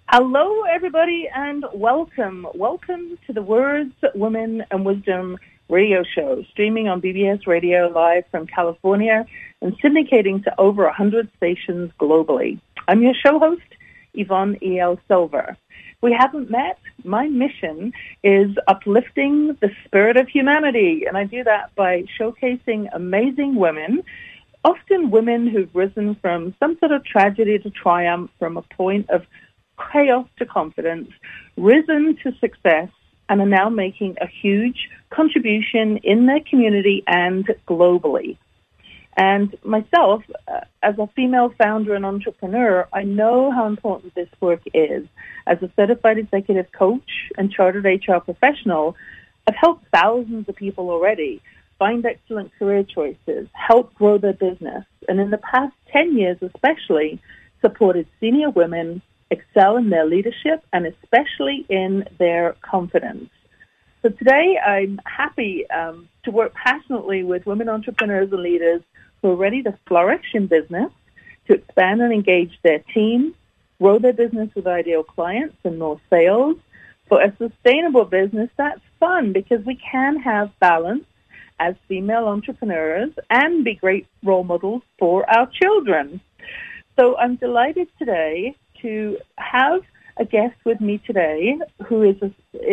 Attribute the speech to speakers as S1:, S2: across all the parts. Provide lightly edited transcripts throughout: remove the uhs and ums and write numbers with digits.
S1: Hello, everybody, and welcome. Welcome to the Words, Women, and Wisdom radio show, streaming on BBS Radio live from California and syndicating to over 100 stations globally. I'm your show host, Yvonne E.L. Silver. We haven't met. My mission is uplifting the spirit of humanity, and I do that by showcasing amazing women, often women who've risen from some sort of tragedy to triumph, from a point of chaos to confidence, risen to success, and are now making a huge contribution in their community and globally. And myself, as a female founder and entrepreneur, I know how important this work is. As a certified executive coach and chartered HR professional, I've helped thousands of people already find excellent career choices, help grow their business, and in the past 10 years especially, supported senior women excel in their leadership and especially in their confidence. So today I'm happy to work passionately with women entrepreneurs and leaders who are ready to flourish in business, to expand and engage their team, grow their business with ideal clients and more sales. For a sustainable business, that's fun because we can have balance as female entrepreneurs and be great role models for our children. So I'm delighted today to have a guest with me today who is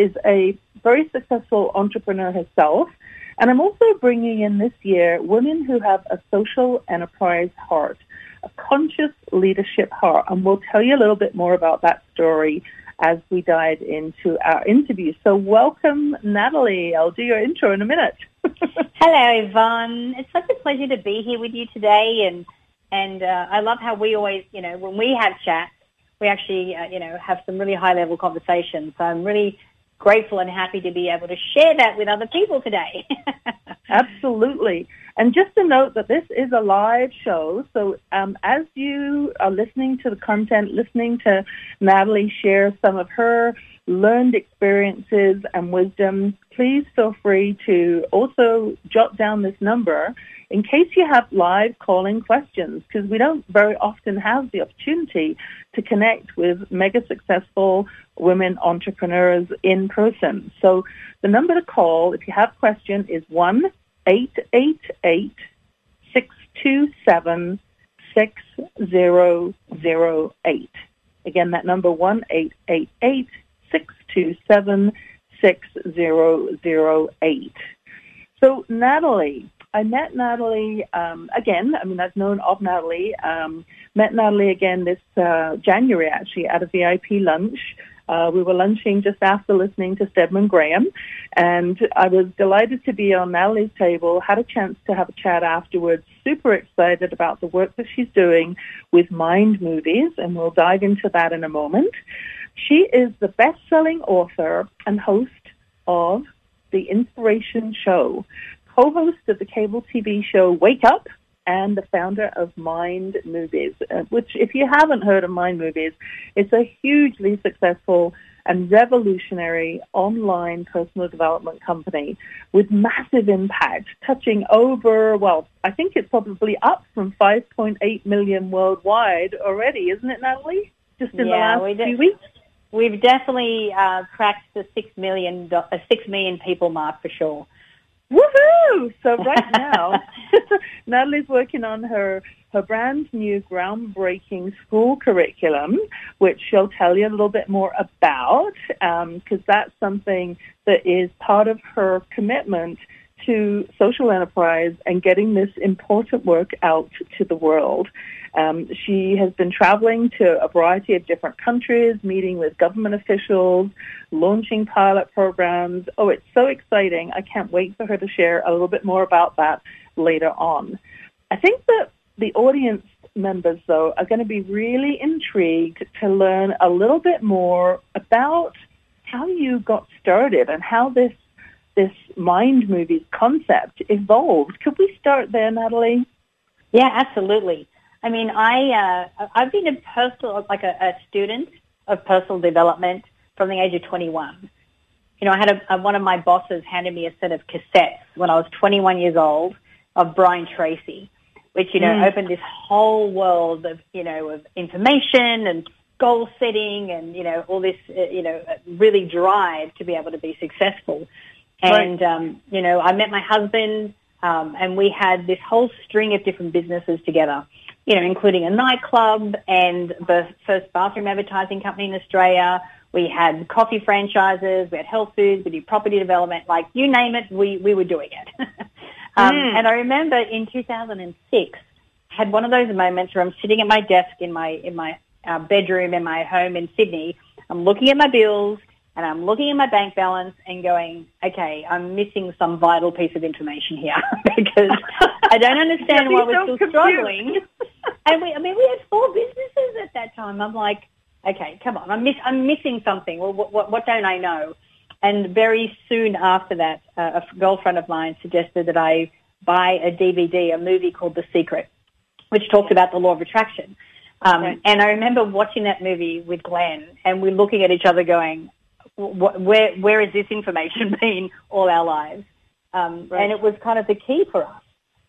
S1: a very successful entrepreneur herself. And I'm also bringing in this year women who have a social enterprise heart, a conscious leadership heart. And we'll tell you a little bit more about that story as we dive into our interview. So welcome, Natalie. I'll do your intro in a minute.
S2: Hello, Yvonne. It's such a pleasure to be here with you today. And I love how we always, when we have chats, we actually, have some really high-level conversations. So I'm really grateful and happy to be able to share that with other people today.
S1: Absolutely. And just to note that this is a live show, so as you are listening to the content, listening to Natalie share some of her learned experiences and wisdom, please feel free to also jot down this number in case you have live call-in questions, because we don't very often have the opportunity to connect with mega successful women entrepreneurs in person. So the number to call if you have a question is 1-888-627-6008. Again, that number 1-888-627-6008. So Natalie, I met Natalie again. I've known of Natalie. Met Natalie again this January, actually, at a VIP lunch. We were lunching just after listening to Stedman Graham, and I was delighted to be on Natalie's table, had a chance to have a chat afterwards, super excited about the work that she's doing with Mind Movies, and we'll dive into that in a moment. She is the best-selling author and host of The Inspiration Show, co-host of the cable TV show Wake Up, and the founder of Mind Movies, which, if you haven't heard of Mind Movies, it's a hugely successful and revolutionary online personal development company with massive impact, touching over, I think it's probably up from 5.8 million worldwide already, isn't it, Natalie? Just in the last few weeks?
S2: We've definitely cracked the 6 million people mark for sure.
S1: Woohoo! So right now, Natalie's working on her brand new groundbreaking school curriculum, which she'll tell you a little bit more about, because that's something that is part of her commitment to social enterprise and getting this important work out to the world. She has been traveling to a variety of different countries, meeting with government officials, launching pilot programs. Oh, it's so exciting. I can't wait for her to share a little bit more about that later on. I think that the audience members, though, are going to be really intrigued to learn a little bit more about how you got started and how this Mind Movies concept evolved. Could we start there, Natalie?
S2: Yeah, absolutely. I mean, I've been a student of personal development from the age of 21. I had one of my bosses handed me a set of cassettes when I was 21 years old of Brian Tracy, which, opened this whole world of, of information and goal setting and, all this, really drive to be able to be successful. And, I met my husband, and we had this whole string of different businesses together, including a nightclub and the first bathroom advertising company in Australia. We had coffee franchises, we had health foods, we did property development, like you name it, we were doing it. And I remember in 2006, I had one of those moments where I'm sitting at my desk in my bedroom in my home in Sydney. I'm looking at my bills and I'm looking at my bank balance and going, okay, I'm missing some vital piece of information here because I don't understand why we're still struggling. And we had 4 businesses at that time. I'm like, okay, come on, I'm missing something. Well, what don't I know? And very soon after that, a girlfriend of mine suggested that I buy a DVD, a movie called The Secret, which talked about the law of attraction. And I remember watching that movie with Glenn, and we're looking at each other going, where has this information been all our lives? And it was kind of the key for us.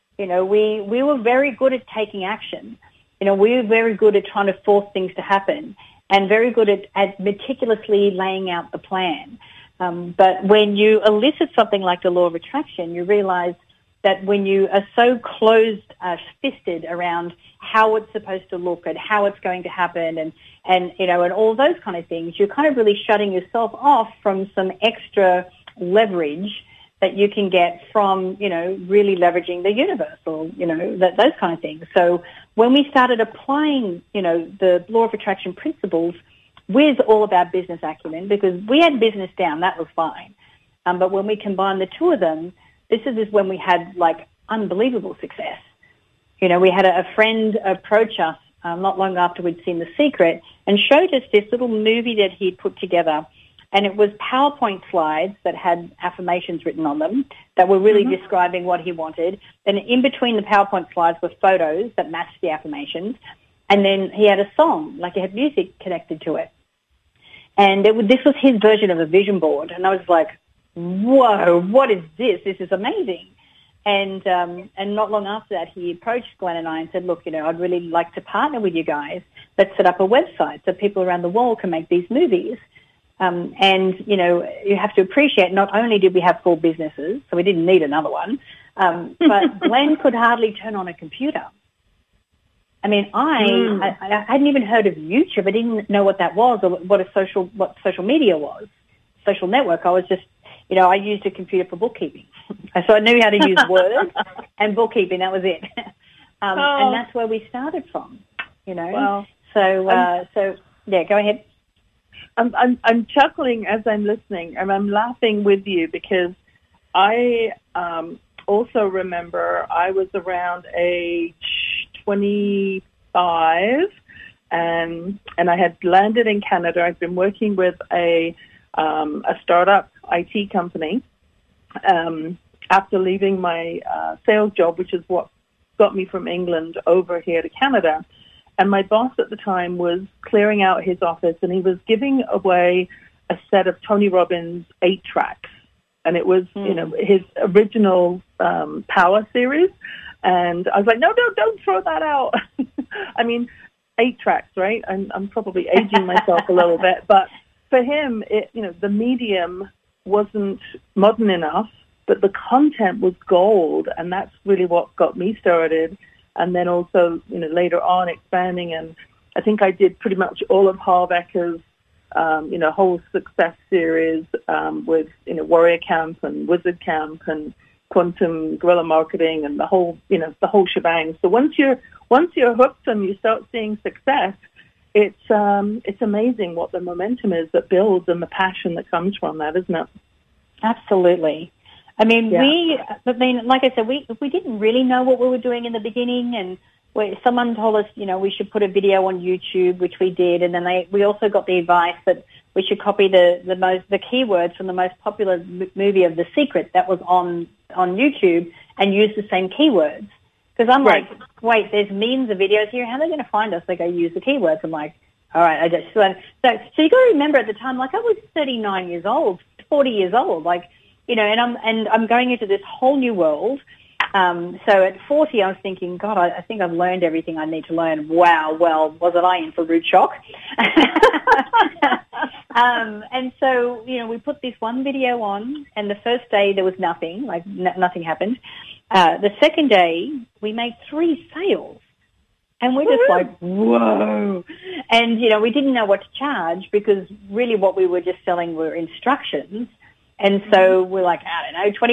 S2: We were very good at taking action. We were very good at trying to force things to happen and very good at meticulously laying out the plan. But when you elicit something like the law of attraction, you realize that when you are so closed-fisted around how it's supposed to look and how it's going to happen and all those kind of things, you're kind of really shutting yourself off from some extra leverage that you can get from, really leveraging the universe or, those kind of things. So when we started applying, the law of attraction principles with all of our business acumen, because we had business down, that was fine. But when we combined the two of them, this is when we had, unbelievable success. We had a friend approach us not long after we'd seen The Secret and showed us this little movie that he'd put together. And it was PowerPoint slides that had affirmations written on them that were really describing what he wanted. And in between the PowerPoint slides were photos that matched the affirmations. And then he had a song, he had music connected to it. And this was his version of a vision board. And I was like, whoa, what is this? This is amazing. And not long after that, he approached Glenn and I and said, look, I'd really like to partner with you guys. Let's set up a website so people around the world can make these movies. And, you have to appreciate not only did we have 4 businesses, so we didn't need another one, but Glenn could hardly turn on a computer. I mean, I hadn't even heard of YouTube. I didn't know what that was or what social media was, social network. I was just, I used a computer for bookkeeping. So I knew how to use Word and bookkeeping. That was it. And that's where we started from, Wow. So yeah, go ahead.
S1: I'm chuckling as I'm listening, and I'm laughing with you because I also remember I was around age 25, and I had landed in Canada. I'd been working with a startup IT company after leaving my sales job, which is what got me from England over here to Canada. And my boss at the time was clearing out his office, and he was giving away a set of Tony Robbins 8-tracks. And it was, his original Power series. And I was like, no, don't throw that out. I mean, 8 tracks, right? I'm probably aging myself a little bit. But for him, the medium wasn't modern enough, but the content was gold. And that's really what got me started. And then also, later on expanding. And I think I did pretty much all of Harv Eker's, whole success series with, Warrior Camp and Wizard Camp and Quantum Guerrilla Marketing and the whole shebang. So once you're hooked and you start seeing success, it's amazing what the momentum is that builds and the passion that comes from that, isn't it?
S2: Absolutely. I mean, like I said, we didn't really know what we were doing in the beginning, and someone told us, we should put a video on YouTube, which we did, and then we also got the advice that we should copy the keywords from the most popular movie of The Secret that was on YouTube and use the same keywords. Because I'm like, wait, there's millions of videos here. How are they going to find us? They go use the keywords. I'm like, all right. So you got to remember at the time, I was 39 years old, 40 years old, and I'm going into this whole new world. So at 40, I was thinking, God, I think I've learned everything I need to learn. Wow, well, wasn't I in for rude shock? And so, we put this one video on, and the first day there was nothing, like nothing happened. The second day, we made 3 sales. And we're just like, whoa. And, we didn't know what to charge because really what we were just selling were instructions. And so we're like, I don't know,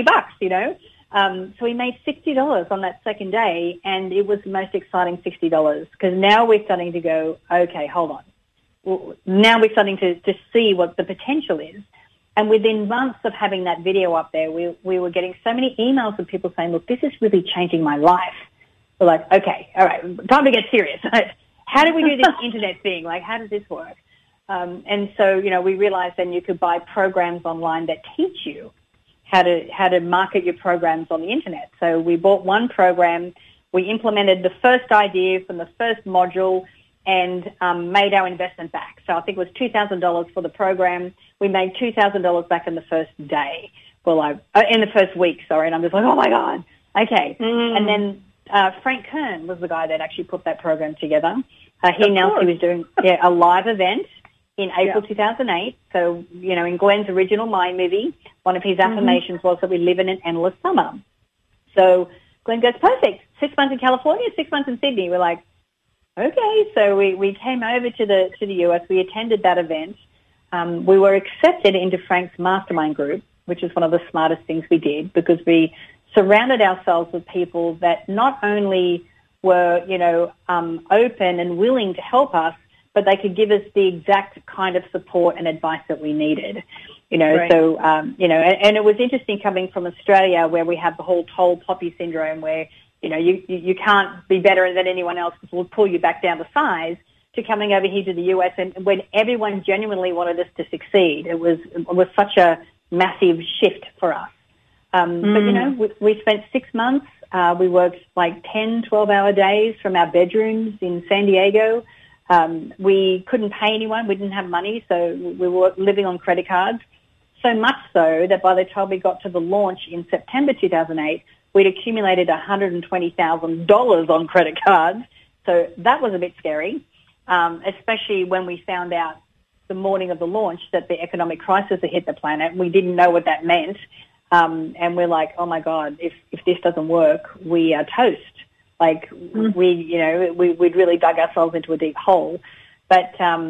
S2: $20, So we made $60 on that second day, and it was the most exciting $60 because now we're starting to go, okay, hold on. Well, now we're starting to see what the potential is. And within months of having that video up there, we were getting so many emails of people saying, look, this is really changing my life. We're like, okay, all right, time to get serious. How do we do this internet thing? Like, how does this work? And so, we realized then you could buy programs online that teach you how to market your programs on the internet. So we bought one program, we implemented the first idea from the first module and made our investment back. So I think it was $2,000 for the program. We made $2,000 back in the first day. Well, in the first week, sorry. And I'm just like, oh my God. Okay. And then Frank Kern was the guy that actually put that program together. He announced he was doing a live event in April 2008. So, in Glenn's original Mind movie, one of his affirmations was that we live in an endless summer. So Glenn goes, perfect. 6 months in California, 6 months in Sydney. We're like, okay. So we came over to the US. We attended that event. We were accepted into Frank's mastermind group, which is one of the smartest things we did because we surrounded ourselves with people that not only were, open and willing to help us, but they could give us the exact kind of support and advice that we needed,
S1: Right.
S2: So, and it was interesting coming from Australia where we have the whole tall poppy syndrome where, you can't be better than anyone else because we'll pull you back down to size, to coming over here to the US and when everyone genuinely wanted us to succeed. It was such a massive shift for us. But, we spent 6 months. We worked like 10, 12-hour days from our bedrooms in San Diego. We couldn't pay anyone. We didn't have money, so we were living on credit cards. So much so that by the time we got to the launch in September 2008, we'd accumulated $120,000 on credit cards. So that was a bit scary, especially when we found out the morning of the launch that the economic crisis had hit the planet. We didn't know what that meant. And we're like, oh my God, if this doesn't work, we are toast. Like we'd really dug ourselves into a deep hole. But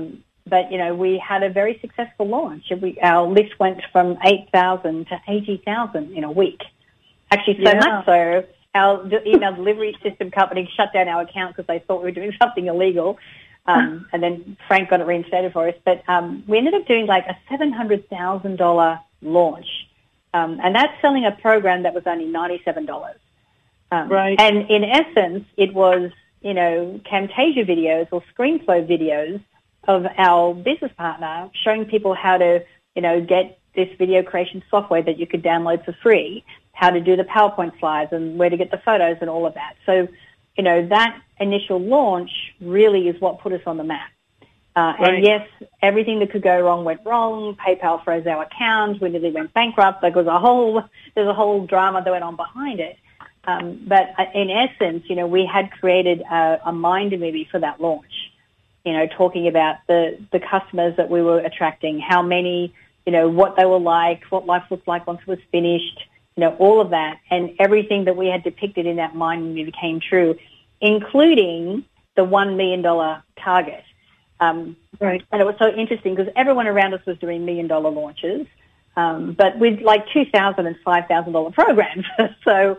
S2: we had a very successful launch. Our list went from 8,000 to 80,000 in a week. Actually, so much so, our email delivery system company shut down our account because they thought we were doing something illegal. And then Frank got it reinstated for us. But we ended up doing like a $700,000 launch. And that's selling a program that was only $97.
S1: Right.
S2: And in essence, it was, Camtasia videos or ScreenFlow videos of our business partner showing people how to, get this video creation software that you could download for free, how to do the PowerPoint slides and where to get the photos and all of that. So, that initial launch really is what put us on the map.
S1: Right.
S2: And yes, everything that could go wrong went wrong. PayPal froze our account. We nearly went bankrupt. There's a whole drama that went on behind it. But in essence, we had created a mind movie for that launch, talking about the customers that we were attracting, how many, what they were like, what life looked like once it was finished, all of that. And everything that we had depicted in that mind movie came true, including the $1 million target.
S1: Right.
S2: And it was so interesting because everyone around us was doing $1 million launches, but with like $2,000 and $5,000 programs. So,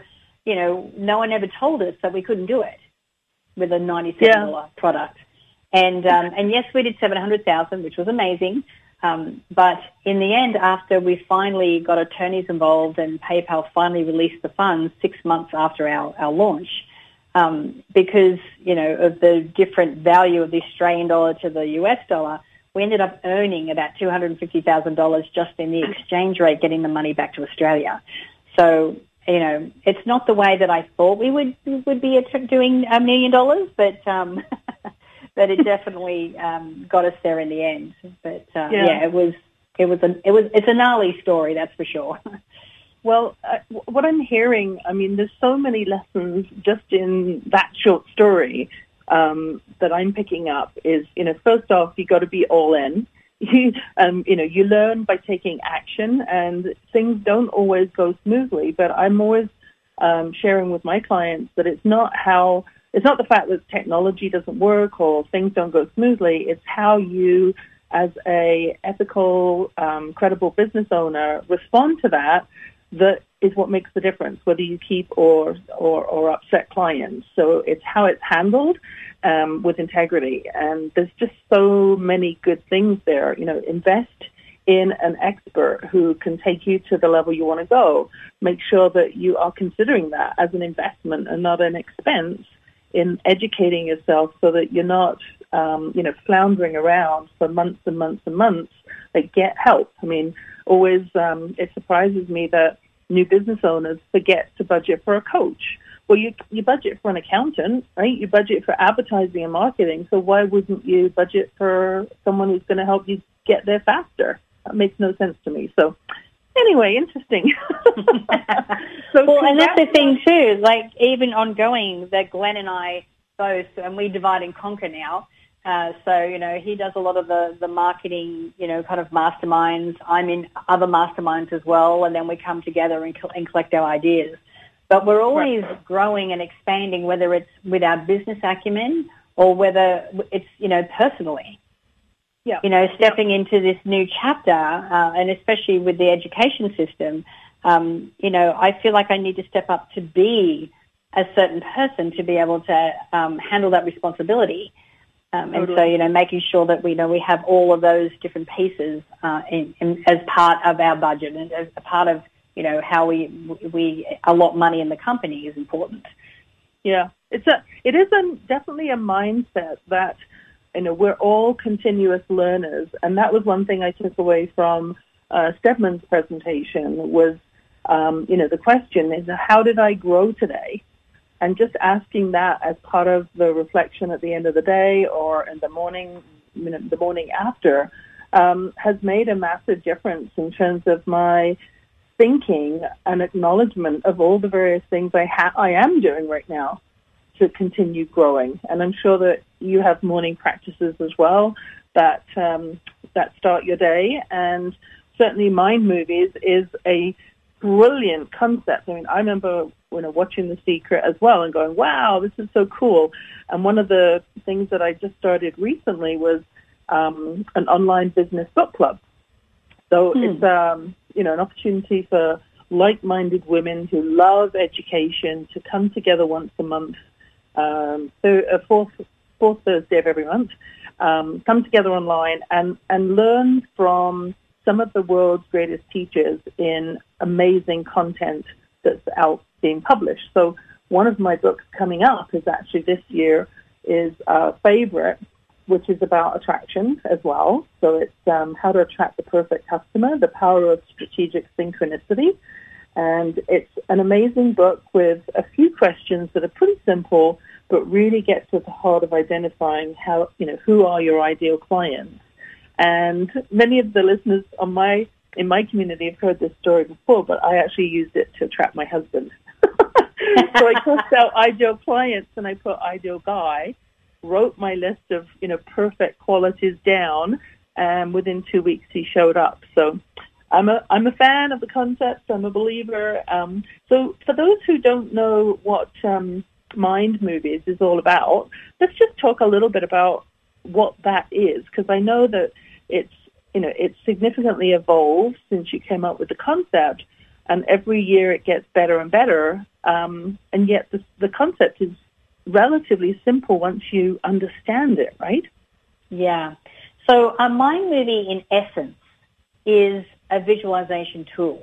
S2: no one ever told us that we couldn't do it with a $97 product. And yes, we did 700,000, which was amazing. But in the end, after we finally got attorneys involved and PayPal finally released the funds 6 months after our launch, because, of the different value of the Australian dollar to the US dollar, we ended up earning about $250,000 just in the exchange rate, getting the money back to Australia. So, it's not the way that I thought we would be doing $1 million, but but it definitely got us there in the end. But it's a gnarly story, that's for sure.
S1: Well, what I'm hearing, I mean, there's so many lessons just in that short story that I'm picking up is, first off, you got to be all in. You learn by taking action, and things don't always go smoothly, but I'm always sharing with my clients that it's not the fact that technology doesn't work or things don't go smoothly. It's how you, as a ethical, credible business owner, respond to that is what makes the difference, whether you keep or upset clients. So it's how it's handled with integrity. And there's just so many good things there. Invest in an expert who can take you to the level you want to go. Make sure that you are considering that as an investment and not an expense in educating yourself so that you're not, floundering around for months and months and months. Like, get help. I mean, always, it surprises me that new business owners forget to budget for a coach. Well, you budget for an accountant, right? You budget for advertising and marketing. So why wouldn't you budget for someone who's going to help you get there faster? That makes no sense to me. So anyway, interesting.
S2: And that's the thing too, like even ongoing that Glenn and I both, and we divide and conquer now. So, he does a lot of the marketing, kind of masterminds. I'm in other masterminds as well, and then we come together and collect our ideas. But we're always growing and expanding, whether it's with our business acumen or whether it's, personally. Yeah. Stepping into this new chapter, and especially with the education system, I feel like I need to step up to be a certain person to be able to handle that responsibility. And so, making sure that we have all of those different pieces as part of our budget and as a part of, how we allot money in the company is important.
S1: Yeah, it is definitely a mindset that, we're all continuous learners. And that was one thing I took away from Stedman's presentation was, the question is, how did I grow today? And just asking that as part of the reflection at the end of the day or in the morning, the morning after, has made a massive difference in terms of my thinking and acknowledgement of all the various things I am doing right now to continue growing. And I'm sure that you have morning practices as well that start your day. And certainly Mind Movies is a brilliant concept. I mean, I remember watching The Secret as well and going, wow, this is so cool. And one of the things that I just started recently was an online business book club. So it's, an opportunity for like-minded women who love education to come together once a month, fourth Thursday of every month, come together online and learn from some of the world's greatest teachers in amazing content that's out being published. So one of my books coming up is actually this year is Favorite, which is about attraction as well. So it's how to attract the perfect customer, the power of strategic synchronicity. And it's an amazing book with a few questions that are pretty simple, but really get to the heart of identifying how, who are your ideal clients. And many of the listeners in my community have heard this story before, but I actually used it to attract my husband. So I crossed out ideal clients and I put ideal guy, wrote my list of, perfect qualities down, and within 2 weeks he showed up. So I'm a fan of the concept. I'm a believer. So for those who don't know what Mind Movies is all about, let's just talk a little bit about what that is, because I know that it's significantly evolved since you came up with the concept, and every year it gets better and better. And yet the concept is relatively simple once you understand it, right? Yeah.
S2: So a Mind Movie, in essence, is a visualization tool.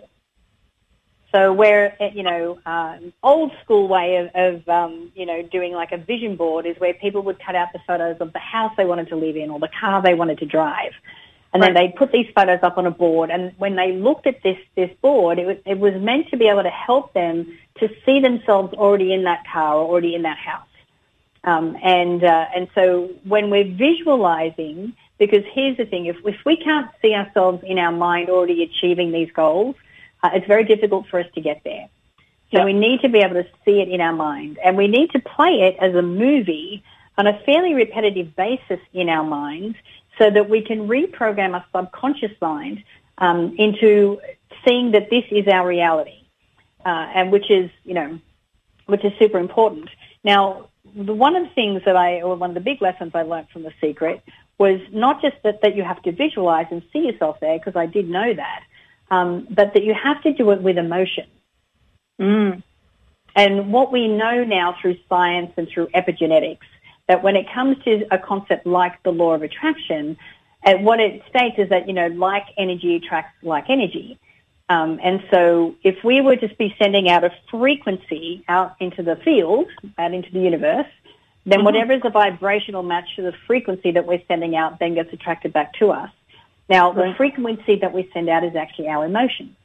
S2: So where, old school way of doing like a vision board is where people would cut out the photos of the house they wanted to live in or the car they wanted to drive. And then they'd put these photos up on a board. And when they looked at this board, it was meant to be able to help them to see themselves already in that car or already in that house. And so when we're visualizing, because here's the thing, if we can't see ourselves in our mind already achieving these goals, it's very difficult for us to get there. So we need to be able to see it in our mind, and we need to play it as a movie on a fairly repetitive basis in our minds so that we can reprogram our subconscious mind into seeing that this is our reality, and which is super important. Now, one of the things one of the big lessons I learned from The Secret was not just that you have to visualize and see yourself there, because I did know that, but that you have to do it with emotion. And what we know now through science and through epigenetics, that when it comes to a concept like the law of attraction, what it states is that, like energy attracts like energy. And so if we were to be sending out a frequency out into the field, out into the universe, then whatever is the vibrational match to the frequency that we're sending out then gets attracted back to us. Now, the frequency that we send out is actually our emotion.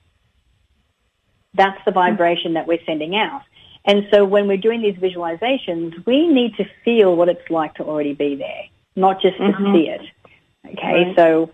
S2: That's the vibration that we're sending out. And so when we're doing these visualizations, we need to feel what it's like to already be there, not just to see it. Okay, so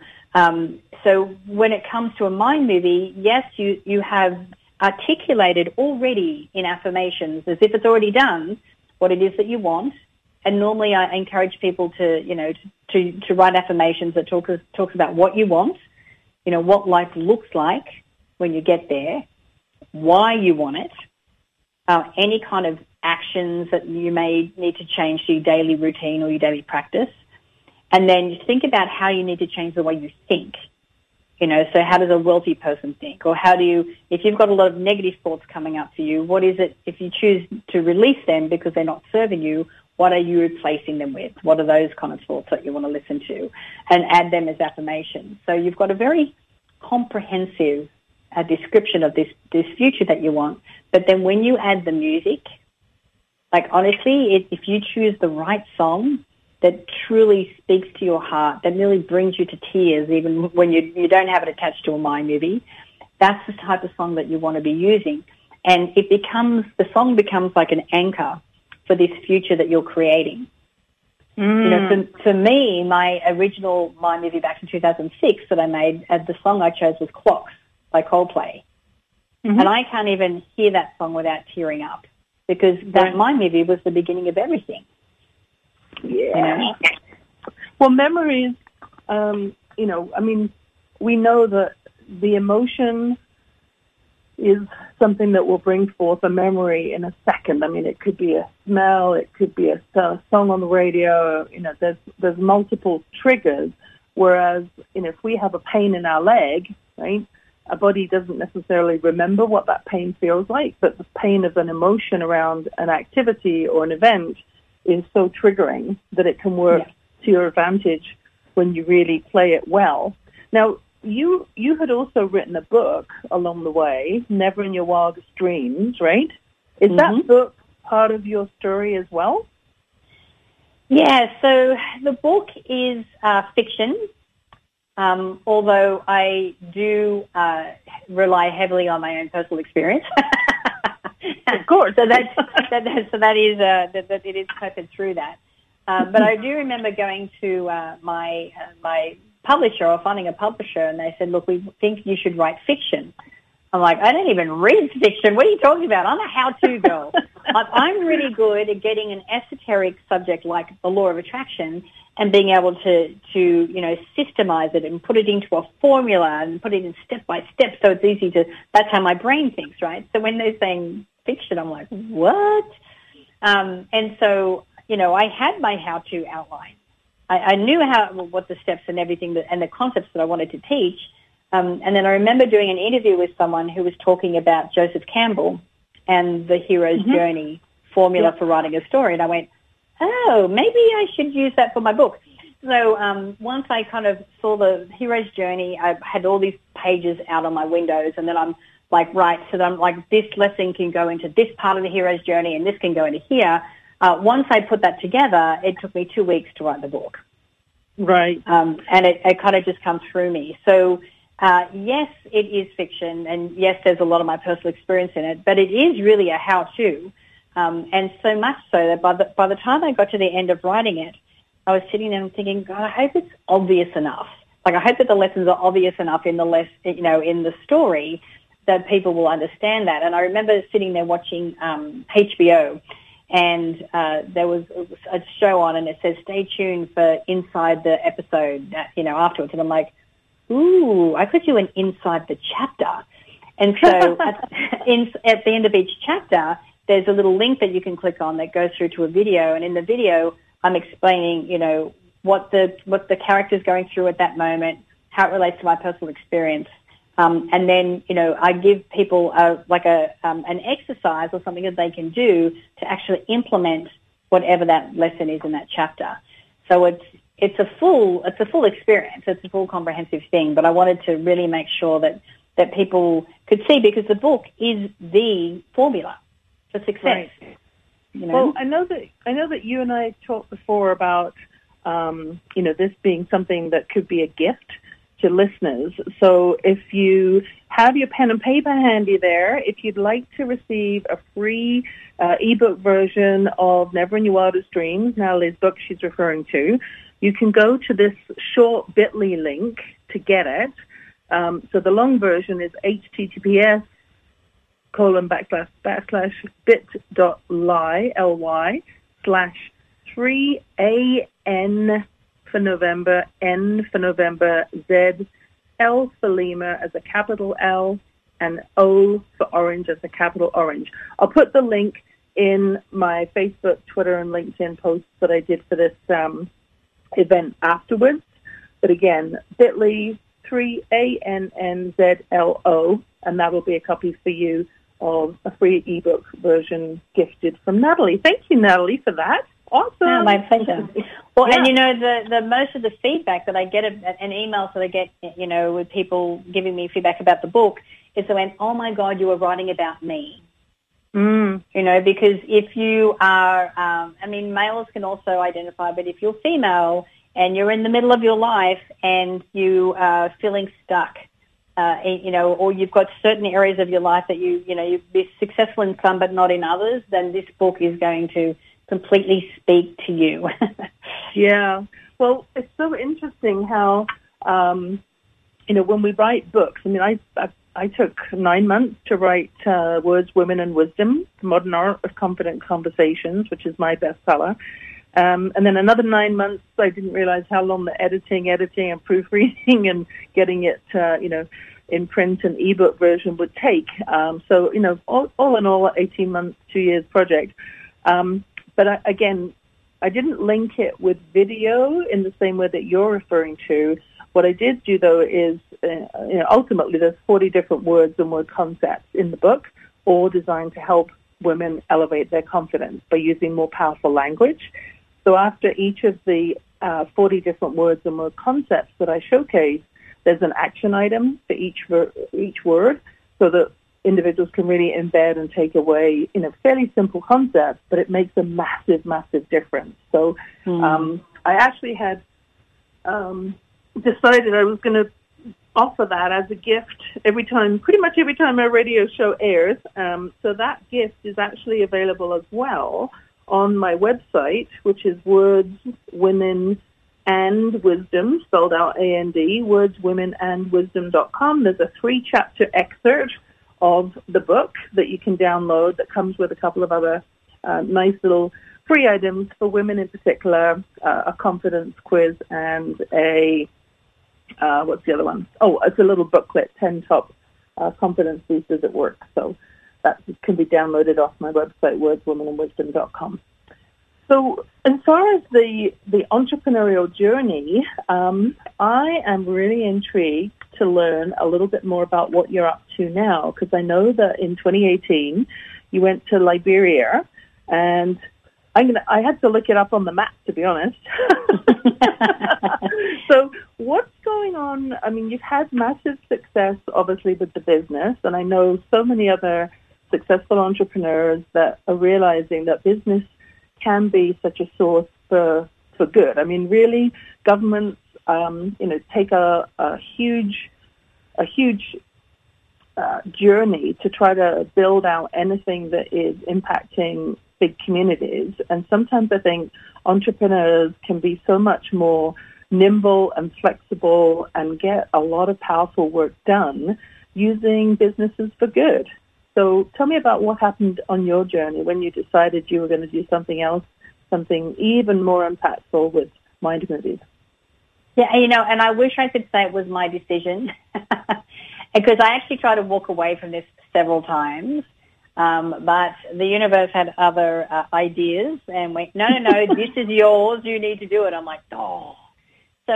S2: when it comes to a mind movie, yes, you have articulated already in affirmations, as if it's already done, what it is that you want. And normally I encourage people to write affirmations that talks about what you want, what life looks like when you get there, why you want it, any kind of actions that you may need to change to your daily routine or your daily practice. And then you think about how you need to change the way you think. So how does a wealthy person think? Or if you've got a lot of negative thoughts coming up for you, what is it, if you choose to release them because they're not serving you, what are you replacing them with? What are those kind of thoughts that you want to listen to? And add them as affirmations. So you've got a very comprehensive description of this future that you want. But then when you add the music, like honestly, if you choose the right song that truly speaks to your heart, that really brings you to tears even when you don't have it attached to a mind movie, that's the type of song that you want to be using. And the song becomes like an anchor for this future that you're creating. For me, my original mind movie back in 2006 that I made, the song I chose was Clocks by Coldplay. And I can't even hear that song without tearing up, because that mind movie was the beginning of everything.
S1: Yeah. Well, memories, we know that the emotion is something that will bring forth a memory in a second. I mean, it could be a smell, it could be a song on the radio, there's multiple triggers, whereas, if we have a pain in our leg, right, our body doesn't necessarily remember what that pain feels like, but the pain of an emotion around an activity or an event is so triggering that it can work to your advantage when you really play it well. Now, you had also written a book along the way, Never in Your Wildest Dreams, right? Is that book part of your story as well?
S2: Yeah, so the book is fiction, although I do rely heavily on my own personal experience.
S1: Of course.
S2: So that it is peppered through that. But I do remember going to my publisher, or finding a publisher, and they said, look, we think you should write fiction. I'm like, I don't even read fiction. What are you talking about? I'm a how-to girl. I'm really good at getting an esoteric subject like the law of attraction and being able to systemize it and put it into a formula and put it in step by step so it's easy to, that's how my brain thinks, right? So when they're saying fiction, I'm like, what? And so, I had my how-to outline. I knew what the steps and everything and the concepts that I wanted to teach. And then I remember doing an interview with someone who was talking about Joseph Campbell and the hero's journey formula for writing a story. And I went, oh, maybe I should use that for my book. So once I kind of saw the hero's journey, I had all these pages out on my windows, and then I'm like, right, so I'm like, this lesson can go into this part of the hero's journey and this can go into here. Once I put that together, it took me 2 weeks to write the book.
S1: Right.
S2: And it kind of just comes through me. So, yes, it is fiction, and yes, there's a lot of my personal experience in it, but it is really a how-to. And so much so that by the time I got to the end of writing it, I was sitting there and thinking, God, I hope it's obvious enough. Like, I hope that the lessons are obvious enough in the in the story that people will understand that. And I remember sitting there watching HBO, and there was a show on, and it says, stay tuned for inside the episode, afterwards. And I'm like, ooh, I could do an inside the chapter. And so at the end of each chapter, there's a little link that you can click on that goes through to a video. And in the video, I'm explaining, what the character's going through at that moment, how it relates to my personal experience. And then, I give people an exercise or something that they can do to actually implement whatever that lesson is in that chapter. So it's a full experience. It's a full comprehensive thing. But I wanted to really make sure that people could see, because the book is the formula for success.
S1: Right. Well, I know that you and I talked before about this being something that could be a gift to listeners. So if you have your pen and paper handy there, if you'd like to receive a free ebook version of Never in Your Wildest Dreams, Natalie's book she's referring to, you can go to this short bit.ly link to get it. So the long version is https://bit.ly/3AN for November, N for November, Z, L for Lima as a capital L, and O for Orange as a capital Orange. I'll put the link in my Facebook, Twitter, and LinkedIn posts that I did for this event afterwards. But again, bit.ly 3ANNZLO, and that will be a copy for you of a free ebook version gifted from Natalie. Thank you, Natalie, for that. Awesome.
S2: Oh, my pleasure. Well, yeah. And the most of the feedback that I get, and emails that I get, with people giving me feedback about the book, is they went, oh my God, you were writing about me. Because if you are, males can also identify, but if you're female and you're in the middle of your life and you are feeling stuck, or you've got certain areas of your life that you've been successful in some but not in others, then this book is going to completely speak to you.
S1: Yeah. Well, it's so interesting how, when we write books, I took 9 months to write Words, Women, and Wisdom, The Modern Art of Confident Conversations, which is my bestseller. And then another 9 months, I didn't realize how long the editing and proofreading and getting it, in print and ebook version would take. So, all in all, 18 months, 2 years project. But I didn't link it with video in the same way that you're referring to. What I did do, though, is, ultimately there's 40 different words and word concepts in the book, all designed to help women elevate their confidence by using more powerful language. So after each of the 40 different words and word concepts that I showcase, there's an action item for each word, so that individuals can really embed and take away, fairly simple concepts, but it makes a massive, massive difference. So I actually had decided I was going to offer that as a gift pretty much every time a radio show airs. So that gift is actually available as well on my website, which is Words, Women, and Wisdom, spelled out A-N-D, wordswomenandwisdom.com. There's a 3-chapter excerpt of the book that you can download that comes with a couple of other nice little free items for women in particular, a confidence quiz, and what's the other one? Oh, it's a little booklet, 10 top confidence boosters at work. So that can be downloaded off my website, wordswomenandwisdom.com. So as far as the entrepreneurial journey, I am really intrigued to learn a little bit more about what you're up to now, because I know that in 2018 you went to Liberia, and I had to look it up on the map, to be honest. So what's going on? You've had massive success, obviously, with the business, and I know so many other successful entrepreneurs that are realizing that business can be such a source for good. Really, governments, take a huge journey to try to build out anything that is impacting big communities. And sometimes I think entrepreneurs can be so much more nimble and flexible and get a lot of powerful work done using businesses for good. So tell me about what happened on your journey when you decided you were going to do something else, something even more impactful with Mind Movies.
S2: Yeah, and I wish I could say it was my decision because I actually tried to walk away from this several times. But the universe had other ideas and went, no, this is yours. You need to do it. I'm like, oh. So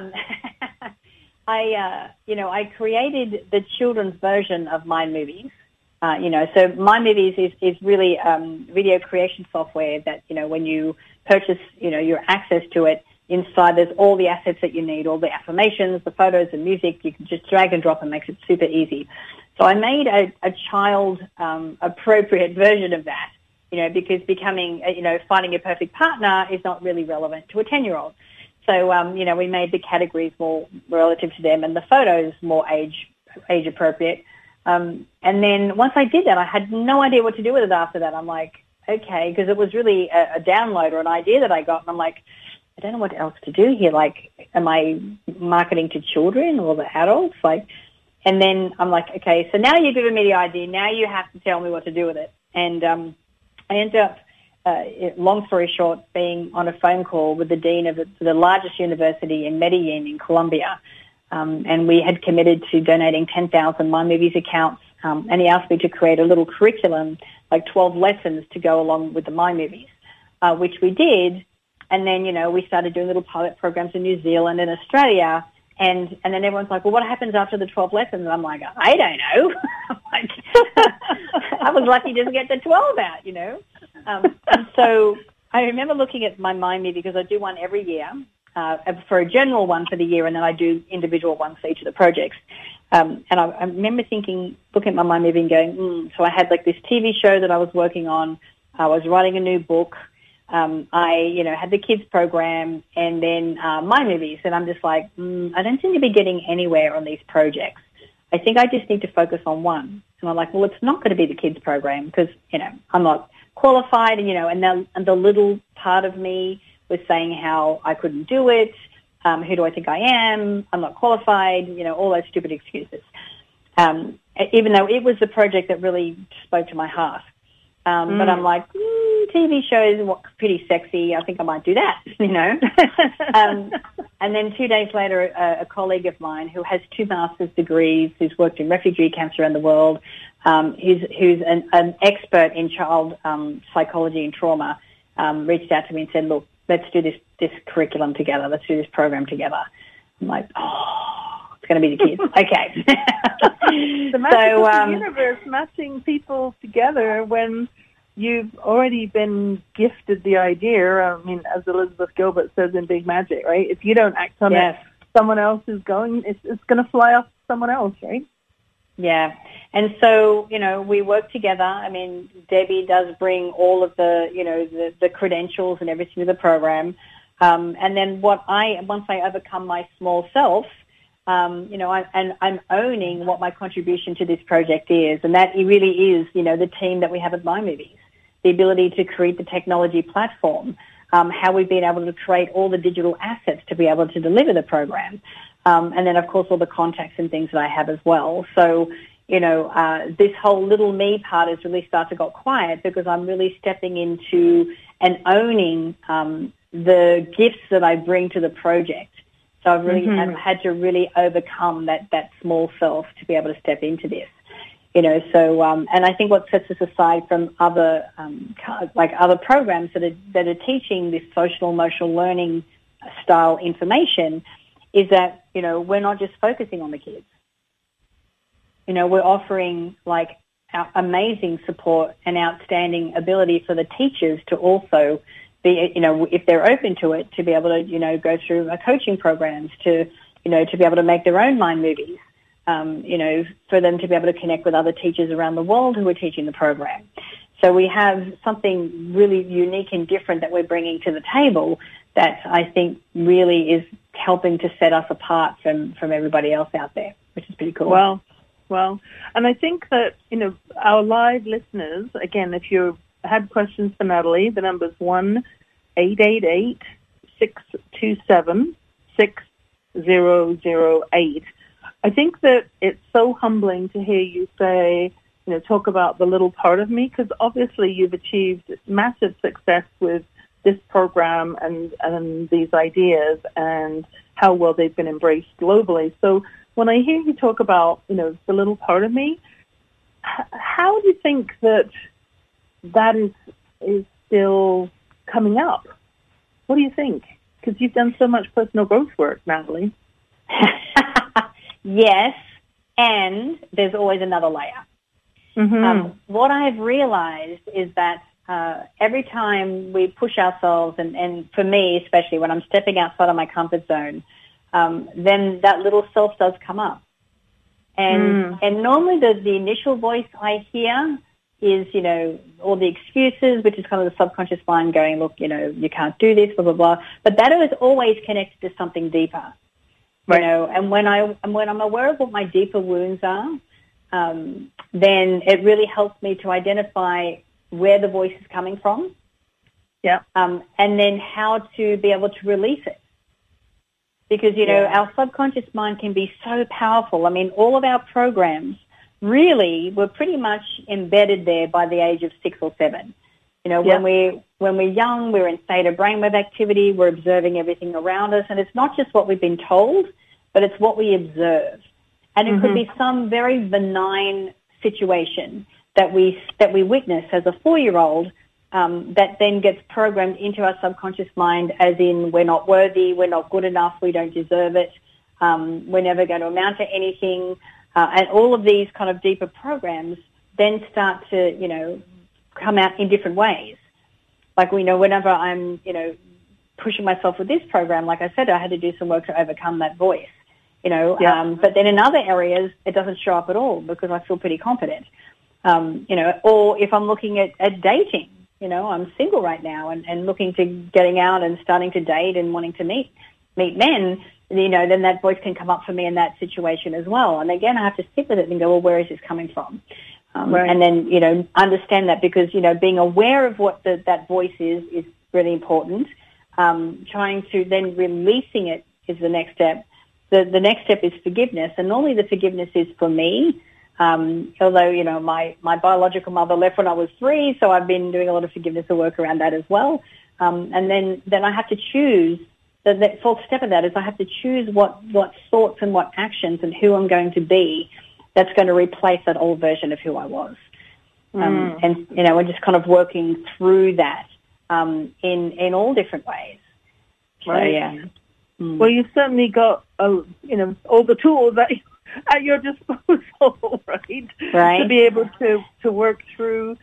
S2: I created the children's version of Mind Movies. So Mind Movies is really video creation software that, when you purchase, your access to it, inside there's all the assets that you need, all the affirmations, the photos, the music. You can just drag and drop and makes it super easy. So I made a child appropriate version of that, because becoming, finding a perfect partner is not really relevant to a 10-year-old. So, we made the categories more relative to them and the photos more age appropriate. And then once I did that, I had no idea what to do with it after that. I'm like, okay, because it was really a download or an idea that I got. And I'm like, I don't know what else to do here. Like, am I marketing to children or the adults? And then I'm like, okay, so now you've given me the idea. Now you have to tell me what to do with it. And I ended up, long story short, being on a phone call with the dean of the largest university in Medellin in Colombia. And we had committed to donating 10,000 Mind Movies accounts. And he asked me to create a little curriculum, like 12 lessons to go along with the Mind Movies, which we did. And then, we started doing little pilot programs in New Zealand and Australia. And then everyone's like, well, what happens after the 12 lessons? And I'm like, I don't know. I was lucky to get the 12 out, And so I remember looking at my Mind Movie because I do one every year for a general one for the year, and then I do individual ones for each of the projects. And I remember looking at my Mind Movie and going, So I had like this TV show that I was working on. I was writing a new book. I had the kids program and then Mind Movies, and I'm just like, I don't seem to be getting anywhere on these projects. I think I just need to focus on one. And I'm like, well, it's not going to be the kids program because, I'm not qualified, and the little part of me was saying how I couldn't do it. Who do I think I am? I'm not qualified, all those stupid excuses. Even though it was the project that really spoke to my heart. But I'm like, TV shows are pretty sexy. I think I might do that, And then 2 days later, a colleague of mine who has 2 master's degrees, who's worked in refugee camps around the world, who's an expert in child psychology and trauma, reached out to me and said, look, let's do this curriculum together. Let's do this program together. I'm like, it's going to be the kids. Okay.
S1: The magic of the universe matching people together when you've already been gifted the idea. I mean, as Elizabeth Gilbert says in Big Magic, right? If you don't act on it, someone else is going, it's going to fly off someone else, right? Yeah.
S2: And so, we work together. I mean, Debbie does bring all of the, the credentials and everything to the program. And then once I overcome my small self, I'm owning what my contribution to this project is. And that really is, the team that we have at Mind Movies, the ability to create the technology platform, how we've been able to create all the digital assets to be able to deliver the program. And then, of course, all the contacts and things that I have as well. So, this whole little me part has really started to get quiet because I'm really stepping into and owning the gifts that I bring to the project. So I've really had to really overcome that small self to be able to step into this. So and I think what sets us aside from other other programs that are teaching this social emotional learning style information is that we're not just focusing on the kids. We're offering amazing support and outstanding ability for the teachers to also be, if they're open to it, to be able to go through coaching programs to be able to make their own Mind Movies. For them to be able to connect with other teachers around the world who are teaching the program. So we have something really unique and different that we're bringing to the table that I think really is helping to set us apart from everybody else out there, which is pretty cool.
S1: Well, and I think that, our live listeners, again, if you had questions for Natalie, the number's 1-888-627-6008. I think that it's so humbling to hear you say, talk about the little part of me, because obviously you've achieved massive success with this program and these ideas and how well they've been embraced globally. So when I hear you talk about, the little part of me, how do you think that is still coming up? What do you think? Because you've done so much personal growth work, Natalie.
S2: Yes, and there's always another layer.
S1: Mm-hmm.
S2: What I've realized is that every time we push ourselves, and for me especially when I'm stepping outside of my comfort zone, then that little self does come up. And normally the initial voice I hear is, all the excuses, which is kind of the subconscious mind going, look, you can't do this, blah, blah, blah. But that is always connected to something deeper,
S1: right.
S2: And when I'm aware of what my deeper wounds are, then it really helps me to identify where the voice is coming from.
S1: Yeah.
S2: And then how to be able to release it. Because, our subconscious mind can be so powerful. I mean, all of our programs really were pretty much embedded there by the age of 6 or 7. When we're young, we're in state of brainwave activity, we're observing everything around us, and it's not just what we've been told, but it's what we observe. And it could be some very benign situation that we witness as a 4-year-old that then gets programmed into our subconscious mind as in we're not worthy, we're not good enough, we don't deserve it, we're never going to amount to anything. And all of these kind of deeper programs then start to, come out in different ways. Like, whenever I'm, pushing myself with this program, like I said, I had to do some work to overcome that voice, but then in other areas, it doesn't show up at all because I feel pretty confident. Or if I'm looking at dating, I'm single right now and looking to getting out and starting to date and wanting to meet men, then that voice can come up for me in that situation as well. And again, I have to sit with it and go, well, where is this coming from?
S1: Right.
S2: And then, understand that because, being aware of what that voice is really important. Trying to then releasing it is the next step. The next step is forgiveness. And normally the forgiveness is for me. Although, my biological mother left when I was 3, so I've been doing a lot of forgiveness work around that as well. And then I have to choose. The fourth step of that is I have to choose what thoughts and what actions and who I'm going to be that's going to replace that old version of who I was. And, we're just kind of working through that in all different ways.
S1: Right.
S2: So, yeah.
S1: Well, you've certainly got, all the tools at your disposal, right?
S2: Right.
S1: To be able to work through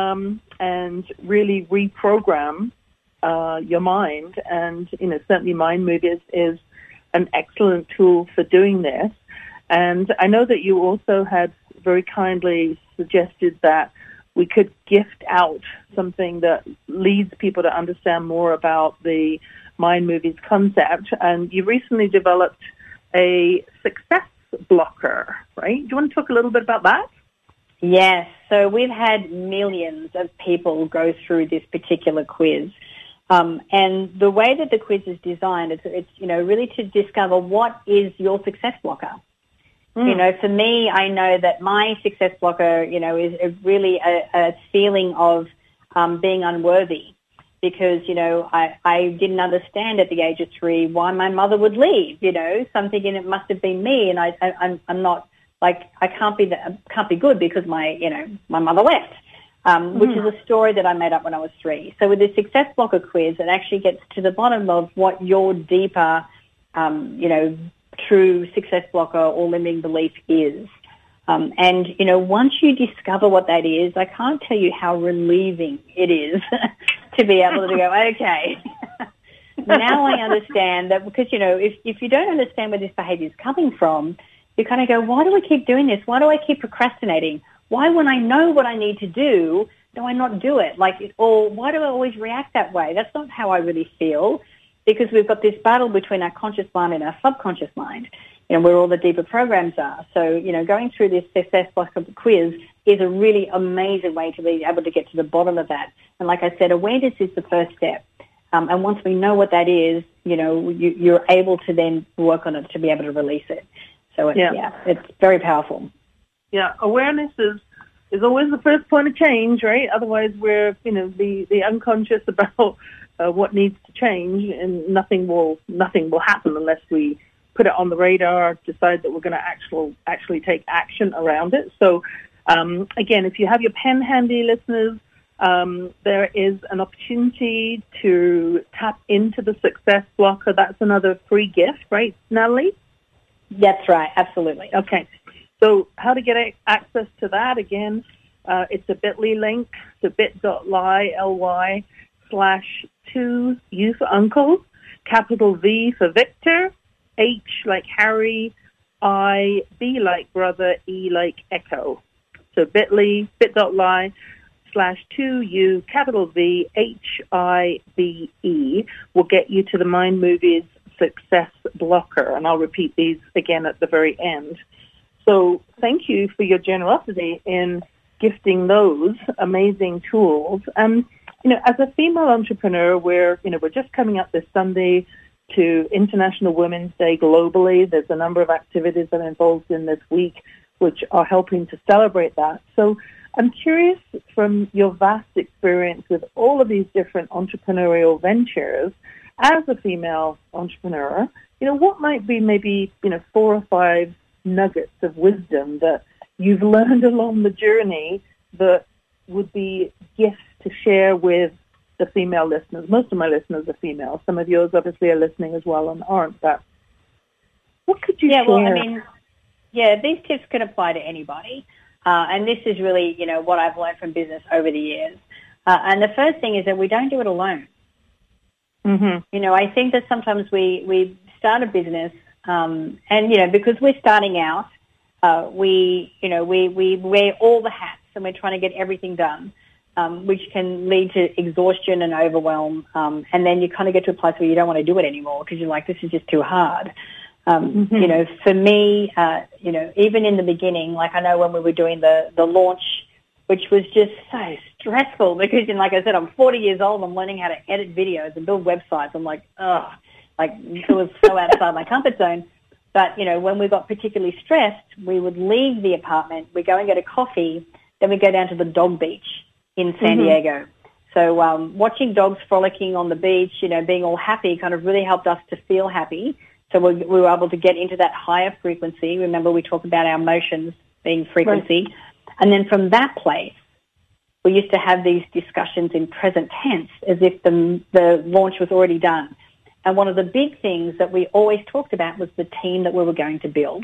S1: and really reprogram your mind. And, certainly Mind Move is an excellent tool for doing this. And I know that you also had very kindly suggested that we could gift out something that leads people to understand more about the Mind Movies concept. And you recently developed a success blocker, right? Do you want to talk a little bit about that?
S2: Yes. So we've had millions of people go through this particular quiz. And the way that the quiz is designed, it's really to discover what is your success blocker. For me, I know that my success blocker, is really a feeling of being unworthy because, I didn't understand at the age of 3 why my mother would leave, so I'm thinking it must have been me and I'm not, like, I can't be good because my mother left, which is a story that I made up when I was 3. So with the success blocker quiz, it actually gets to the bottom of what your deeper, true success blocker or limiting belief is. And once you discover what that is, I can't tell you how relieving it is to be able to go, okay, now I understand that because, if you don't understand where this behavior is coming from, you kind of go, why do I keep doing this? Why do I keep procrastinating? Why, when I know what I need to do I not do it? Or why do I always react that way? That's not how I really feel. Because we've got this battle between our conscious mind and our subconscious mind, where all the deeper programs are. So, going through this success blocker quiz is a really amazing way to be able to get to the bottom of that. And like I said, awareness is the first step. And once we know what that is, you're able to then work on it to be able to release it. So it's very powerful.
S1: Yeah, awareness is always the first point of change, right? Otherwise, we're the unconscious about what needs to change, and nothing will happen unless we put it on the radar, decide that we're going to actually take action around it. So, again, if you have your pen handy, listeners, there is an opportunity to tap into the Success Blocker. That's another free gift, right, Natalie?
S2: That's right, absolutely.
S1: Okay. So how to get access to that? Again, it's a bit.ly link, so bit.ly/2U for uncle, capital V for Victor, H like Harry, I, B like brother, E like echo. So bit.ly/2U, capital V, HIBE will get you to the Mind Movies Success Blocker. And I'll repeat these again at the very end. So thank you for your generosity in gifting those amazing tools. And, as a female entrepreneur, we're just coming up this Sunday to International Women's Day globally. There's a number of activities that are involved in this week which are helping to celebrate that. So I'm curious, from your vast experience with all of these different entrepreneurial ventures, as a female entrepreneur, what might be maybe, 4 or 5 nuggets of wisdom that you've learned along the journey that would be gifts to share with the female listeners? Most of my listeners are female. Some of yours obviously are listening as well and aren't. But what could you share?
S2: Well, these tips can apply to anybody. And this is really, what I've learned from business over the years. And the first thing is that we don't do it alone.
S1: Mm-hmm.
S2: I think that sometimes we start a business, and because we're starting out, we wear all the hats and we're trying to get everything done, which can lead to exhaustion and overwhelm. And then you kind of get to a place where you don't want to do it anymore because you're like, this is just too hard. For me, even in the beginning, like I know when we were doing the launch, which was just so stressful because, like I said, I'm 40 years old. I'm learning how to edit videos and build websites. I'm like, ugh. Like, it was so outside my comfort zone. But, when we got particularly stressed, we would leave the apartment, we'd go and get a coffee, then we'd go down to the dog beach in San Diego. So watching dogs frolicking on the beach, being all happy kind of really helped us to feel happy. So we were able to get into that higher frequency. Remember, we talked about our emotions being frequency. Right. And then from that place, we used to have these discussions in present tense as if the launch was already done. And one of the big things that we always talked about was the team that we were going to build,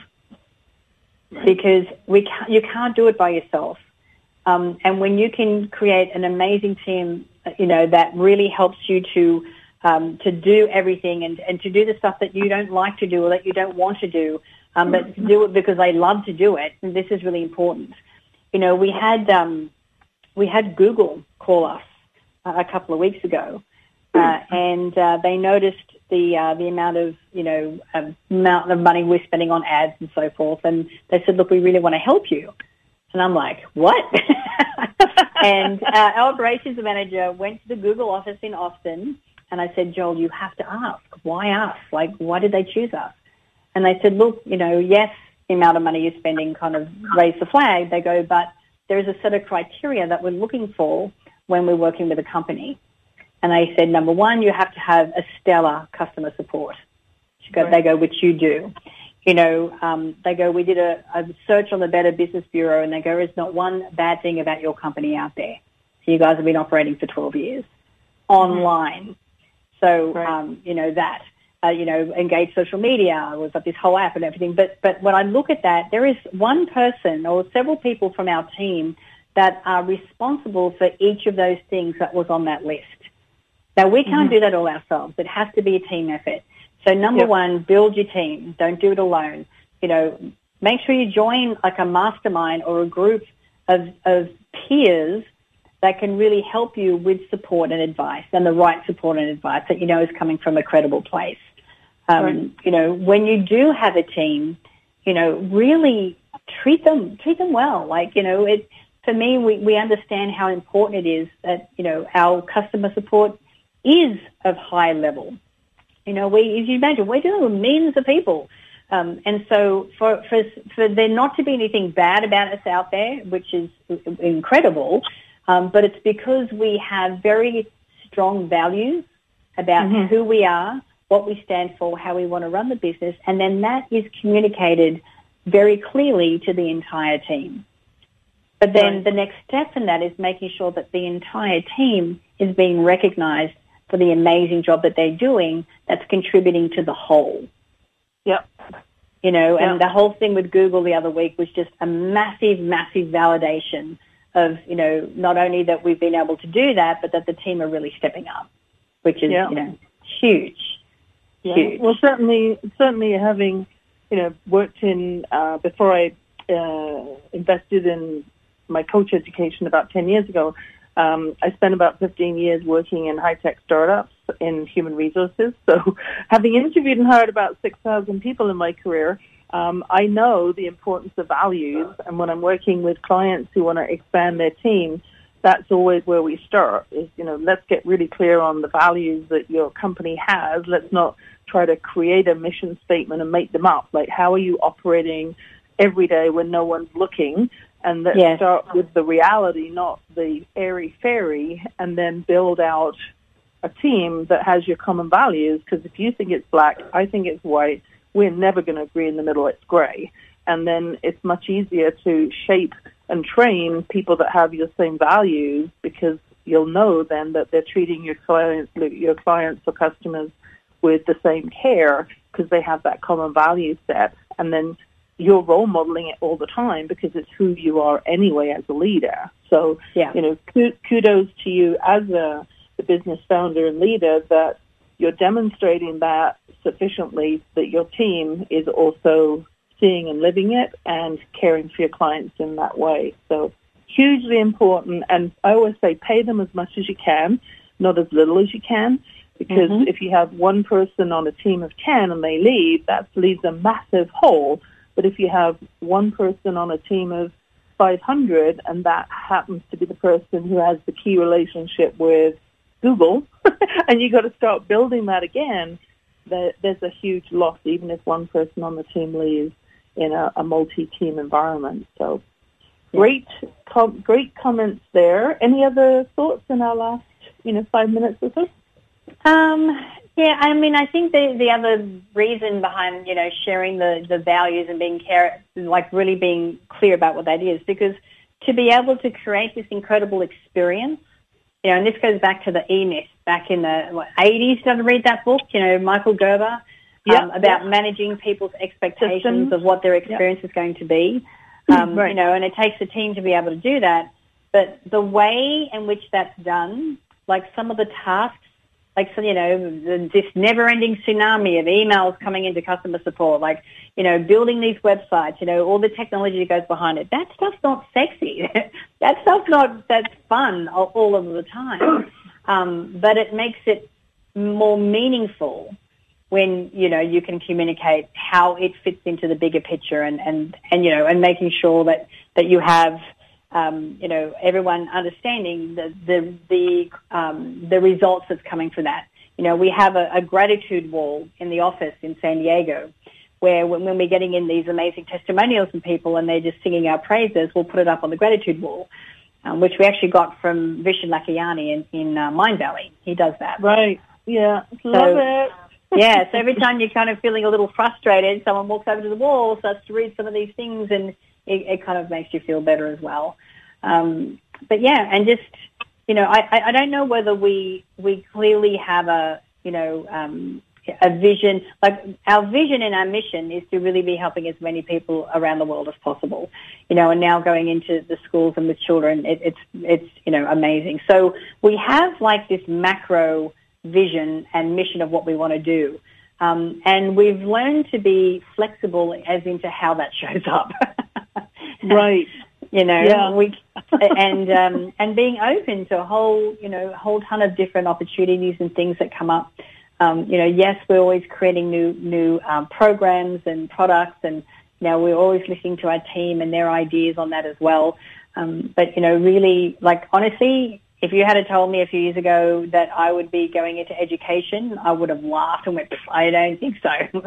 S2: because you can't do it by yourself. And when you can create an amazing team, that really helps you to do everything and to do the stuff that you don't like to do or that you don't want to do, but to do it because they love to do it. And this is really important. We had Google call us a couple of weeks ago. And they noticed the amount of money we're spending on ads and so forth, and they said, "Look, we really want to help you." And I'm like, "What?" And our operations manager went to the Google office in Austin, and I said, "Joel, you have to ask. Why us? Like, why did they choose us?" And they said, "Look, yes, the amount of money you're spending kind of raised the flag." They go, "But there is a set of criteria that we're looking for when we're working with a company." And they said, number one, you have to have a stellar customer support. They go, which you do. They go, we did a search on the Better Business Bureau, and they go, there's not one bad thing about your company out there. So you guys have been operating for 12 years online. So, engage social media. We've got this whole app and everything. But when I look at that, there is one person or several people from our team that are responsible for each of those things that was on that list. Now, we can't do that all ourselves. It has to be a team effort. So number one, build your team. Don't do it alone. Make sure you join like a mastermind or a group of peers that can really help you with support and advice, and the right support and advice that is coming from a credible place. When you do have a team, really treat them well. For me, we understand how important it is that, our customer support is of high level. As you imagine, we're dealing with millions of people. And so for there not to be anything bad about us out there, which is incredible, but it's because we have very strong values about who we are, what we stand for, how we want to run the business, and then that is communicated very clearly to the entire team. But then the next step in that is making sure that the entire team is being recognised for the amazing job that they're doing that's contributing to the whole.
S1: Yep.
S2: You know, and the whole thing with Google the other week was just a massive, massive validation of, you know, not only that we've been able to do that, but that the team are really stepping up, which is, you know, huge.
S1: Yeah.
S2: Huge.
S1: Well, certainly having, you know, worked in, before I invested in my coach education about 10 years ago, I spent about 15 years working in high-tech startups in human resources. So having interviewed and hired about 6,000 people in my career, I know the importance of values. And when I'm working with clients who want to expand their team, that's always where we start is, you know, let's get really clear on the values that your company has. Let's not try to create a mission statement and make them up. Like, how are you operating every day when no one's looking? And let's start with the reality, not the airy-fairy, and then build out a team that has your common values. Because if you think it's black, I think it's white, we're never going to agree in the middle, it's gray. And then it's much easier to shape and train people that have your same values, because you'll know then that they're treating your clients or customers with the same care because they have that common value set. And then you're role modeling it all the time because it's who you are anyway as a leader. So, you know, kudos to you as the business founder and leader that you're demonstrating that sufficiently that your team is also seeing and living it and caring for your clients in that way. So hugely important. And I always say pay them as much as you can, not as little as you can, because if you have one person on a team of 10 and they leave, that leaves a massive hole. But if you have one person on a team of 500 and that happens to be the person who has the key relationship with Google, and you got to start building that again, there's a huge loss, even if one person on the team leaves in a multi-team environment. So great comments there. Any other thoughts in our last, 5 minutes or so?
S2: Yeah, I mean, I think the other reason behind, sharing the values and being really being clear about what that is, because to be able to create this incredible experience, and this goes back to the E-Myth back in the 80s. Did I read that book? Michael Gerber, about managing people's expectations of what their experience is going to be.
S1: Right.
S2: And it takes a team to be able to do that. But the way in which that's done, like some of the tasks, this never-ending tsunami of emails coming into customer support, building these websites, all the technology that goes behind it. That stuff's not sexy. That stuff's that's fun all of the time. But it makes it more meaningful when, you can communicate how it fits into the bigger picture and making sure that you have everyone understanding the results that's coming from that. We have a gratitude wall in the office in San Diego where when we're getting in these amazing testimonials from people and they're just singing our praises, we'll put it up on the gratitude wall, which we actually got from Vishen Lakhiani in Mindvalley. He does that.
S1: Right. Yeah. Love it.
S2: Yeah. So every time you're kind of feeling a little frustrated, someone walks over to the wall, starts to read some of these things, and it kind of makes you feel better as well. But yeah, and just, I don't know whether we clearly have a vision. Like our vision and our mission is to really be helping as many people around the world as possible, and now going into the schools and with children, it's amazing. So we have like this macro vision and mission of what we want to do. And we've learned to be flexible as into how that shows up.
S1: Right.
S2: And being open to a whole ton of different opportunities and things that come up. Yes, we're always creating new programs and products, and we're always listening to our team and their ideas on that as well. But really, honestly, if you had told me a few years ago that I would be going into education, I would have laughed and went, I don't think so.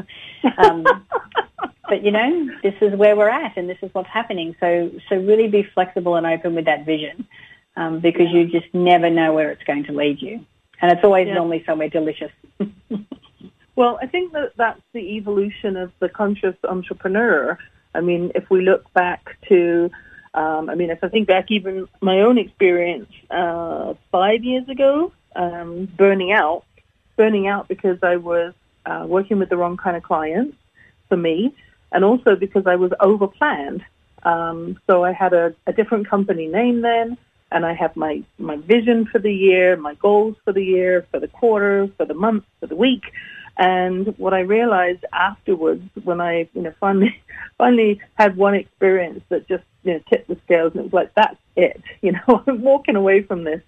S2: But, you know, this is where we're at and this is what's happening. So really be flexible and open with that vision because you just never know where it's going to lead you. And it's always normally somewhere delicious.
S1: Well, I think that's the evolution of the conscious entrepreneur. I mean, if we look back to, if I think back even my own experience 5 years ago, burning out because I was working with the wrong kind of clients for me, and also because I was overplanned. So I had a different company name then, and I had my vision for the year, my goals for the year, for the quarter, for the month, for the week. And what I realized afterwards, when I, finally had one experience that just, tipped the scales, and it was like, that's it. I'm walking away from this.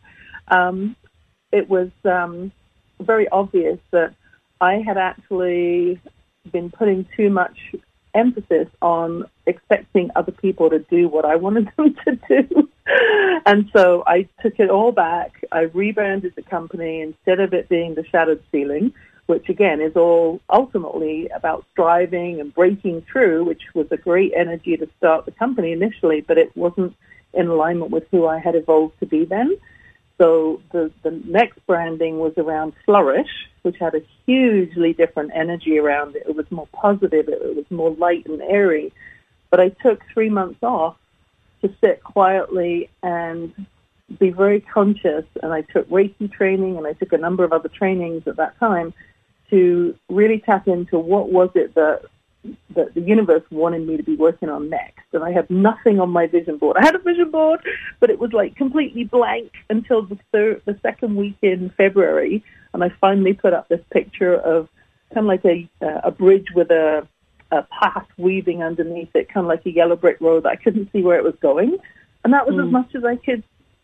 S1: It was very obvious that I had actually been putting too much emphasis on expecting other people to do what I wanted them to do. And so I took it all back. I rebranded the company instead of it being the Shattered Ceiling, which again is all ultimately about striving and breaking through, which was a great energy to start the company initially, but it wasn't in alignment with who I had evolved to be then. So the next branding was around Flourish, which had a hugely different energy around it. It was more positive. It was more light and airy. But I took 3 months off to sit quietly and be very conscious. And I took Reiki training and I took a number of other trainings at that time to really tap into what was it that the universe wanted me to be working on next. And I had nothing on my vision board. I had a vision board, but it was like completely blank until the second week in February. And I finally put up this picture of kind of like a bridge with a path weaving underneath it, kind of like a yellow brick road. I couldn't see where it was going. And that was as much as I could,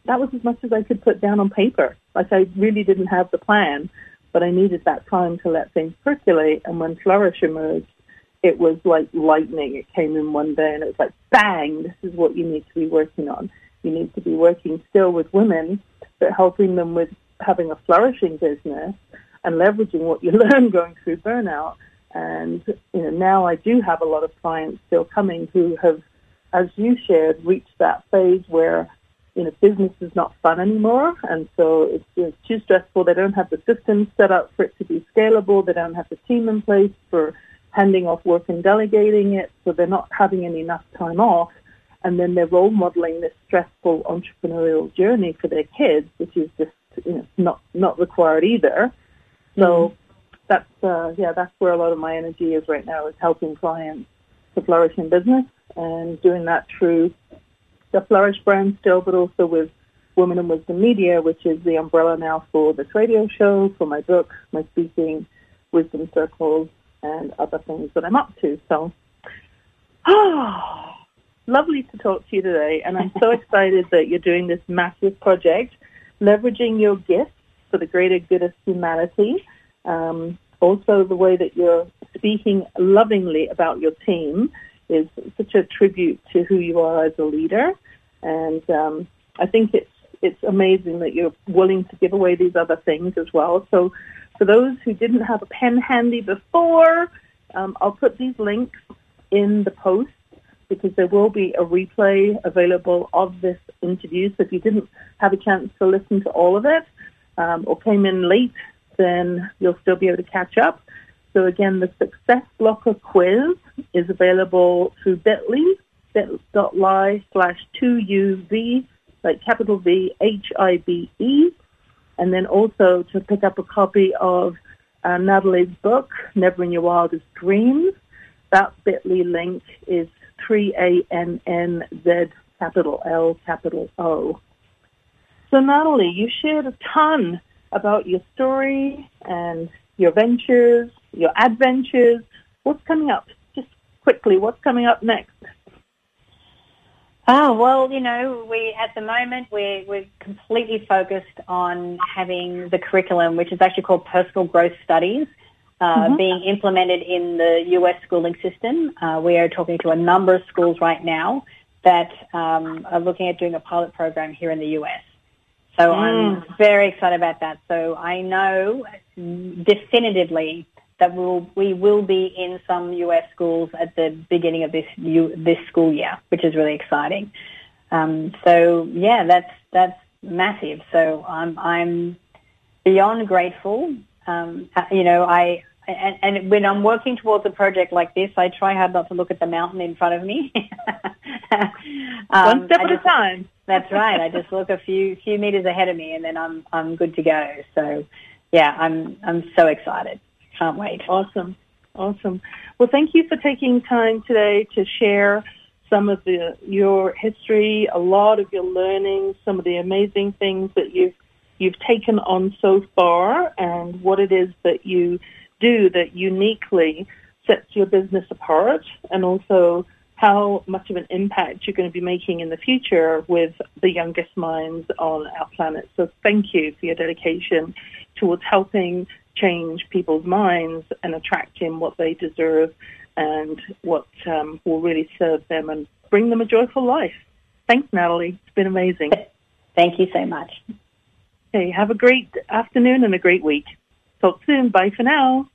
S1: put down on paper. Like I really didn't have the plan, but I needed that time to let things percolate. And when Flourish emerged, it was like lightning. It came in one day and it was like, bang, this is what you need to be working on. You need to be working still with women, but helping them with having a flourishing business and leveraging what you learn going through burnout. And, now I do have a lot of clients still coming who have, as you shared, reached that phase where, business is not fun anymore. And so it's too stressful. They don't have the systems set up for it to be scalable. They don't have the team in place for handing off work and delegating it. So they're not having enough time off. And then they're role modeling this stressful entrepreneurial journey for their kids, which is just, not required either. So that's where a lot of my energy is right now, is helping clients to flourish in business and doing that through the Flourish brand still, but also with Women in Wisdom Media, which is the umbrella now for this radio show, for my book, my speaking, wisdom circles, and other things that I'm up to. So, lovely to talk to you today, and I'm so excited that you're doing this massive project, leveraging your gifts for the greater good of humanity. Also, the way that you're speaking lovingly about your team is such a tribute to who you are as a leader. And I think it's amazing that you're willing to give away these other things as well. So for those who didn't have a pen handy before, I'll put these links in the post because there will be a replay available of this interview. So if you didn't have a chance to listen to all of it or came in late, then you'll still be able to catch up. So again, the Success Blocker quiz is available through bit.ly/2UV, like capital V, HIBE. And then also to pick up a copy of Natalie's book, Never in Your Wildest Dreams. That bit.ly link is 3ANNZ, capital L, capital O. So Natalie, you shared a ton about your story and your ventures, your adventures. What's coming up? Just quickly, what's coming up next?
S2: Oh, well, at the moment, we're completely focused on having the curriculum, which is actually called Personal Growth Studies, being implemented in the U.S. schooling system. We are talking to a number of schools right now that are looking at doing a pilot program here in the U.S. So I'm very excited about that. So I know definitively that we will be in some U.S. schools at the beginning of this school year, which is really exciting. So yeah, that's massive. So I'm beyond grateful. You know, and when I'm working towards a project like this, I try hard not to look at the mountain in front of me.
S1: One step at a time.
S2: That's right. I just look a few meters ahead of me, and then I'm good to go. So, yeah, I'm so excited. Can't wait.
S1: Awesome. Well, thank you for taking time today to share some of your history, a lot of your learning, some of the amazing things that you've taken on so far, and what it is that you do that uniquely sets your business apart, and also how much of an impact you're going to be making in the future with the youngest minds on our planet. So thank you for your dedication towards helping change people's minds and attracting what they deserve and what will really serve them and bring them a joyful life. Thanks, Natalie. It's been amazing.
S2: Thank you so much.
S1: Okay, have a great afternoon and a great week. Talk soon. Bye for now.